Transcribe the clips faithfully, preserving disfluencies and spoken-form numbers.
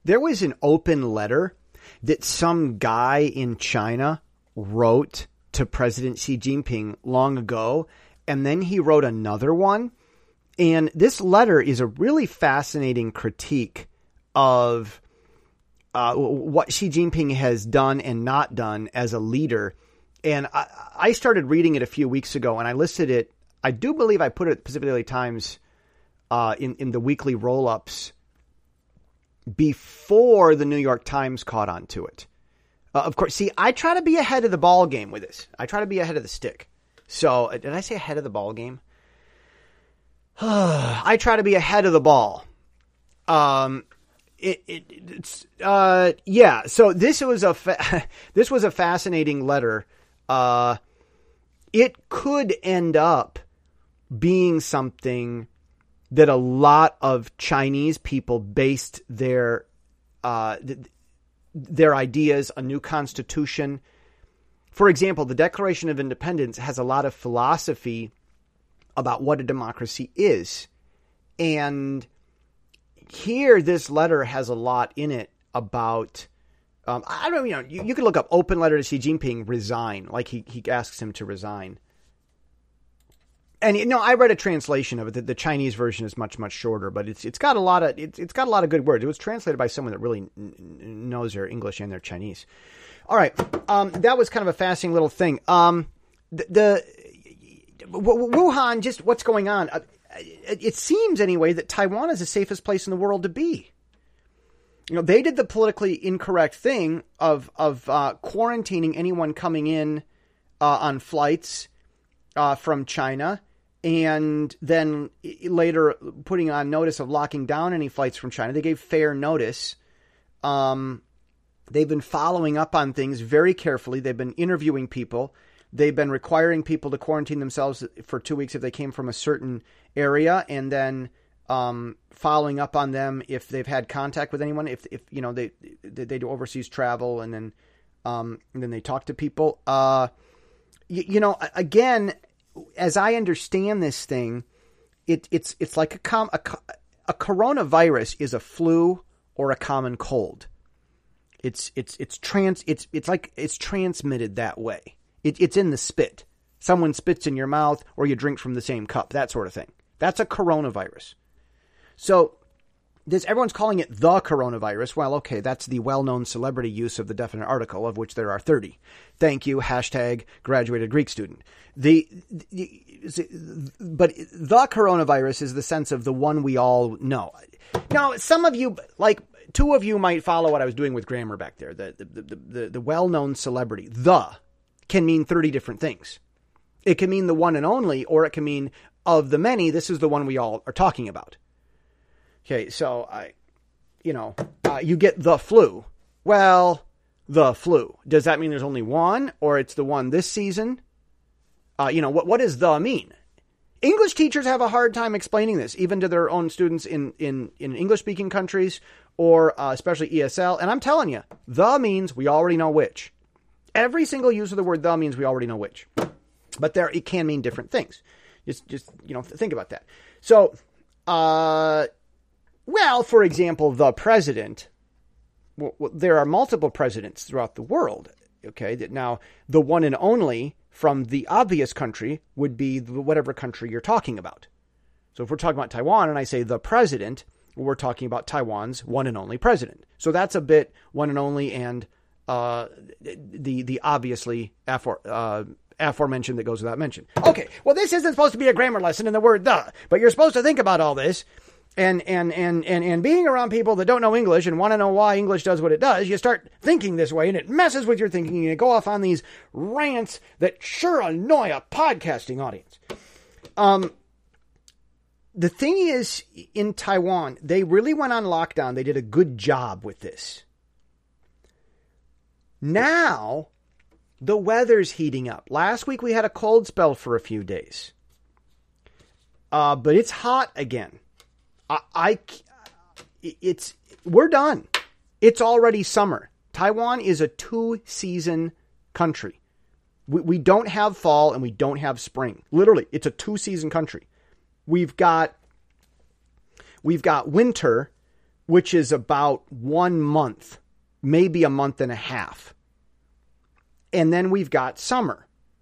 There was an open letter that some guy in China wrote to President Xi Jinping long ago, and then he wrote another one. And this letter is a really fascinating critique of uh, what Xi Jinping has done and not done as a leader. And I, I started reading it a few weeks ago, and I listed it. I do believe I put it at Pacific Daily Times uh, in, in the weekly roll-ups before the New York Times caught on to it. Uh, of course, see, I try to be ahead of the ball game with this. I try to be ahead of the stick. So, uh, did I say ahead of the ball game? I try to be ahead of the ball. Um, it, it it's uh, yeah. So this was a fa- this was a fascinating letter. Uh, it could end up being something that a lot of Chinese people based their uh, th- their ideas, a new constitution. For example, the Declaration of Independence has a lot of philosophy about what a democracy is. And here, this letter has a lot in it about, um, I don't know, you know, you, you could look up open letter to Xi Jinping, resign, like he, he asks him to resign. And you know, I read a translation of it. The, the Chinese version is much, much shorter, but it's it's got a lot of it's it's got a lot of good words. It was translated by someone that really n- knows their English and their Chinese. All right, um, that was kind of a fascinating little thing. Um, the, the w- Wuhan, just what's going on? Uh, it, it seems anyway that Taiwan is the safest place in the world to be. You know, they did the politically incorrect thing of of uh, quarantining anyone coming in uh, on flights uh, from China. And then later putting on notice of locking down any flights from China. They gave fair notice. Um, they've been following up on things very carefully. They've been interviewing people. They've been requiring people to quarantine themselves for two weeks if they came from a certain area, and then um, following up on them if they've had contact with anyone. If, if you know, they they do overseas travel, and then um, and then they talk to people. Uh, you, you know, again, as I understand this thing, it, it's it's like a, com, a a coronavirus is a flu or a common cold. It's it's it's trans it's it's like it's transmitted that way. It, it's in the spit. Someone spits in your mouth, or you drink from the same cup. That sort of thing. That's a coronavirus. So this everyone's calling it the coronavirus. Well, okay, that's the well-known celebrity use of the definite article, of which there are thirty. Thank you. Hashtag graduated Greek student. The, the but the coronavirus is the sense of the one we all know. Now, some of you, like two of you, might follow what I was doing with grammar back there. The the the, the, the well-known celebrity, the, can mean thirty different things. It can mean the one and only, or it can mean of the many, this is the one we all are talking about. Okay, so I, you know, uh, you get the flu. Well, the flu. Does that mean there's only one, or it's the one this season? Uh, you know, what what does the mean? English teachers have a hard time explaining this, even to their own students in, in, in English-speaking countries, or uh, especially E S L. And I'm telling you, the means we already know which. Every single use of the word the means we already know which. But there, it can mean different things. Just, just you know, think about that. So, uh, well, for example, the president, well, well, there are multiple presidents throughout the world. Okay, that now the one and only from the obvious country would be the, whatever country you're talking about. So if we're talking about Taiwan and I say the president, we're talking about Taiwan's one and only president. So that's a bit one and only and uh, the the obviously afore, uh, aforementioned that goes without mention. Okay, well, this isn't supposed to be a grammar lesson in the word the, but you're supposed to think about all this. And, and, and, and, and being around people that don't know English and want to know why English does what it does, you start thinking this way and it messes with your thinking and you go off on these rants that sure annoy a podcasting audience. Um, the thing is, in Taiwan, they really went on lockdown. They did a good job with this. Now, the weather's heating up. Last week we had a cold spell for a few days. Uh, but it's hot again. I, I, it's, we're done. It's already summer. Taiwan is a two-season country. We, we don't have fall and we don't have spring. Literally, it's a two-season country. We've got, we've got winter which is about one month, maybe a month and a half. And then we've got summer.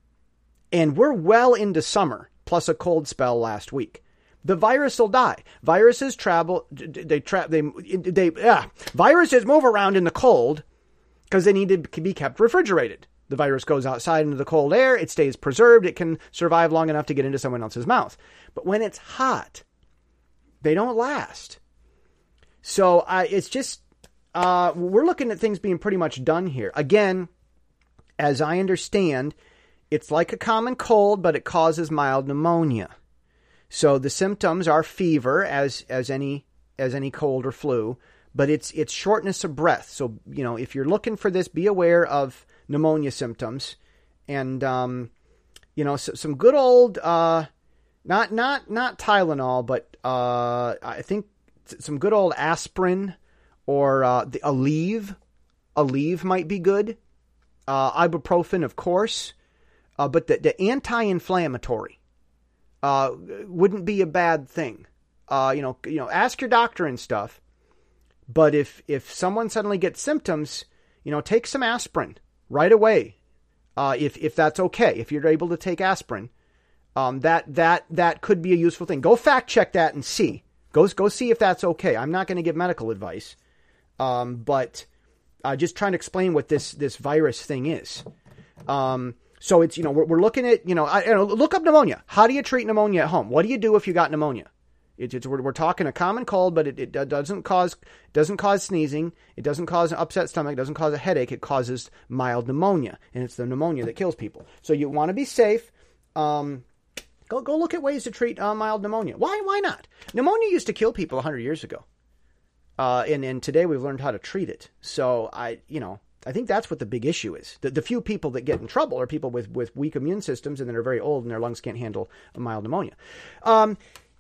And we're well into summer, plus a cold spell last week. The virus will die. Viruses travel, they trap, they, they, yeah. Viruses move around in the cold because they need to be kept refrigerated. The virus goes outside into the cold air. It stays preserved. It can survive long enough to get into someone else's mouth. But when it's hot, they don't last. So uh, it's just, uh, we're looking at things being pretty much done here. Again, as I understand, it's like a common cold, but it causes mild pneumonia. So the symptoms are fever, as as any as any cold or flu, but it's it's shortness of breath. So, you know, if you're looking for this, be aware of pneumonia symptoms, and um, you know, so, some good old uh, not not not Tylenol, but uh, I think some good old aspirin or uh, the Aleve. Aleve might be good. Uh, ibuprofen, of course, uh, but the, the anti-inflammatory. Uh, wouldn't be a bad thing. Uh, you know, you know, ask your doctor and stuff. But if, if someone suddenly gets symptoms, you know, take some aspirin right away. Uh, if, if that's okay, if you're able to take aspirin, um, that, that, that could be a useful thing. Go fact check that and see, go, go see if that's okay. I'm not going to give medical advice. Um, but, uh, just trying to explain what this, this virus thing is. Um, So it's, you know, we're, we're looking at, you know, I, you know, look up pneumonia. How do you treat pneumonia at home? What do you do if you got pneumonia? It's, it's we're, we're talking a common cold, but it, it doesn't cause doesn't cause sneezing. It doesn't cause an upset stomach. It doesn't cause a headache. It causes mild pneumonia, and it's the pneumonia that kills people. So you want to be safe. Um, go go look at ways to treat uh, mild pneumonia. Why why not? Pneumonia used to kill people one hundred years ago, uh, and and today we've learned how to treat it. So I you know. I think that's what the big issue is. The, the few people that get in trouble are people with, with weak immune systems and that are very old and their lungs can't handle a mild pneumonia. Um,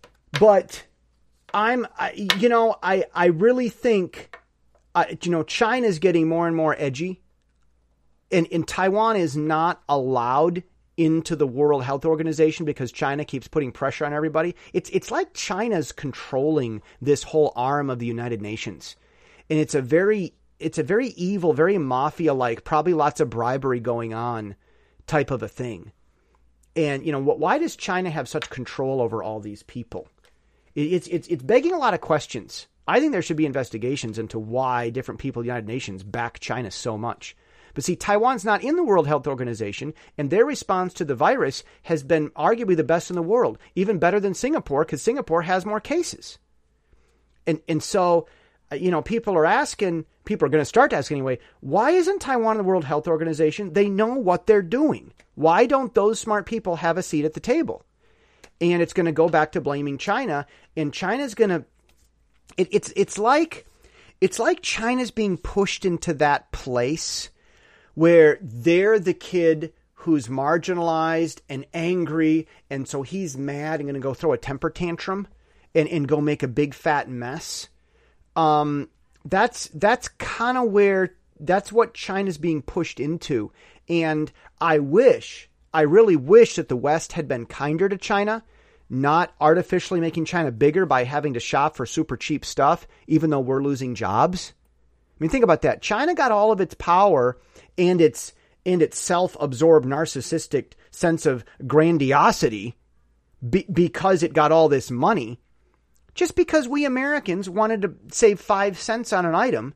but I'm, I, you know, I, I really think, uh, you know, China's getting more and more edgy, and, and Taiwan is not allowed into the World Health Organization because China keeps putting pressure on everybody. It's, it's like China's controlling this whole arm of the United Nations. And it's a very It's a very evil, very mafia-like, probably lots of bribery going on type of a thing. And, you know, why does China have such control over all these people? It's, it's, it's begging a lot of questions. I think there should be investigations into why different people in the United Nations back China so much. But see, Taiwan's not in the World Health Organization, and their response to the virus has been arguably the best in the world, even better than Singapore, because Singapore has more cases. And, and so... You know, people are asking, people are going to start asking anyway, why isn't Taiwan in the World Health Organization? They know what they're doing. Why don't those smart people have a seat at the table? And it's going to go back to blaming China. And China's going to, it, it's it's like, it's like China's being pushed into that place where they're the kid who's marginalized and angry. And so he's mad and going to go throw a temper tantrum and, and go make a big fat mess. Um, that's, that's kind of where, that's what China's being pushed into. And I wish, I really wish that the West had been kinder to China, not artificially making China bigger by having to shop for super cheap stuff, even though we're losing jobs. I mean, think about that. China got all of its power and its, and its self-absorbed narcissistic sense of grandiosity be, because it got all this money. Just because we Americans wanted to save five cents on an item,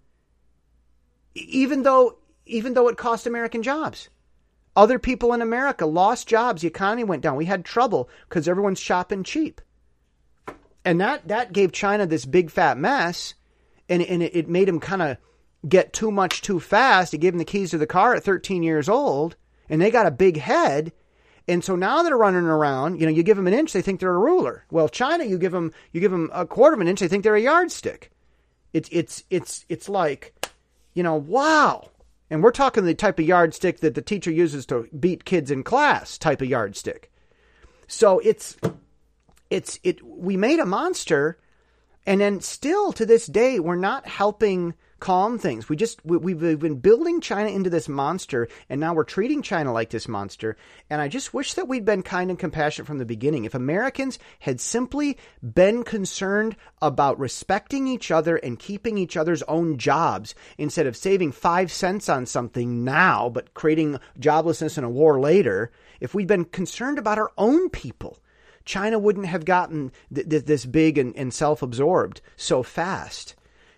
even though even though it cost American jobs. Other people in America lost jobs. The economy went down. We had trouble because everyone's shopping cheap. And that, that gave China this big fat mess, and, and it, it made them kind of get too much too fast. It gave them the keys to the car at thirteen years old, and they got a big head. And so now they're running around, you know, you give them an inch, they think they're a ruler. Well, China, you give them, you give them a quarter of an inch, they think they're a yardstick. It's, it's, it's, it's like, you know, wow. And we're talking the type of yardstick that the teacher uses to beat kids in class type of yardstick. So it's, it's, it, we made a monster, and then still to this day, we're not helping calm things. We just, we, we've been building China into this monster, and now we're treating China like this monster. And I just wish that we'd been kind and compassionate from the beginning. If Americans had simply been concerned about respecting each other and keeping each other's own jobs, instead of saving five cents on something now, but creating joblessness and a war later, if we'd been concerned about our own people, China wouldn't have gotten th- th- this big and, and self-absorbed so fast.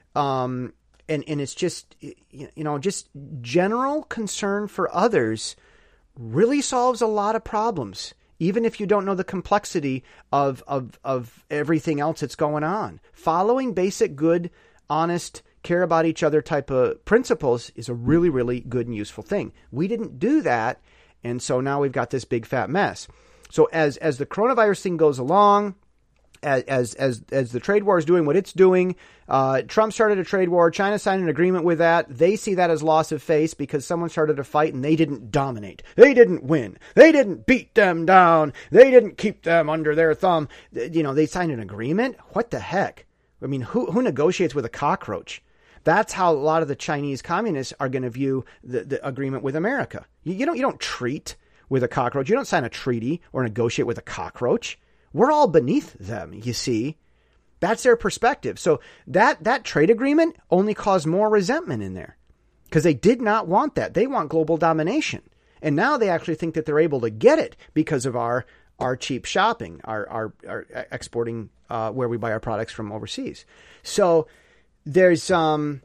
Um, and, and it's just, you know, just general concern for others really solves a lot of problems, even if you don't know the complexity of, of, of everything else that's going on. Following basic, good, honest, care about each other type of principles is a really, really good and useful thing. We didn't do that. And so now we've got this big fat mess. So as as the coronavirus thing goes along, as as as the trade war is doing what it's doing, uh, Trump started a trade war. China signed an agreement with that. They see that as loss of face because someone started a fight and they didn't dominate. They didn't win. They didn't beat them down. They didn't keep them under their thumb. You know, they signed an agreement. What the heck? I mean, who who negotiates with a cockroach? That's how a lot of the Chinese communists are going to view the, the agreement with America. You, you don't you don't treat with a cockroach. You don't sign a treaty or negotiate with a cockroach. We're all beneath them, you see. That's their perspective. So that, that trade agreement only caused more resentment in there because they did not want that. They want global domination. And now they actually think that they're able to get it because of our, our cheap shopping, our, our, our exporting uh, where we buy our products from overseas. So there's, um,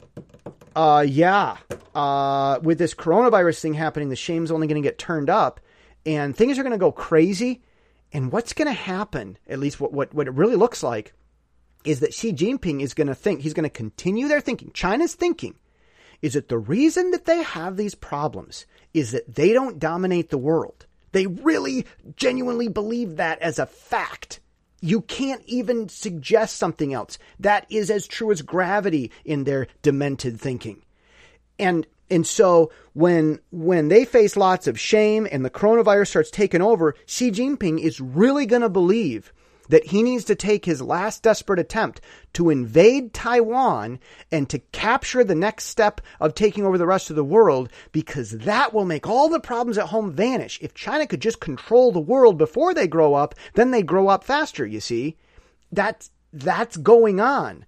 uh, yeah, uh, with this coronavirus thing happening, the shame's only going to get turned up. And things are going to go crazy. And what's going to happen, at least what, what, what it really looks like, is that Xi Jinping is going to think, he's going to continue their thinking. China's thinking is that the reason that they have these problems is that they don't dominate the world. They really genuinely believe that as a fact. You can't even suggest something else. That is as true as gravity in their demented thinking. And And so when when they face lots of shame and the coronavirus starts taking over, Xi Jinping is really going to believe that he needs to take his last desperate attempt to invade Taiwan and to capture the next step of taking over the rest of the world, because that will make all the problems at home vanish. If China could just control the world before they grow up, then they grow up faster, you see. That's, that's going on.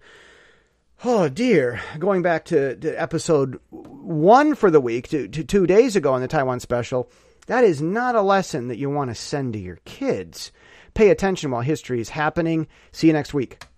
Oh, dear. Going back to, to episode one for the week, to, to two days ago in the Taiwan special, that is not a lesson that you want to send to your kids. Pay attention while history is happening. See you next week.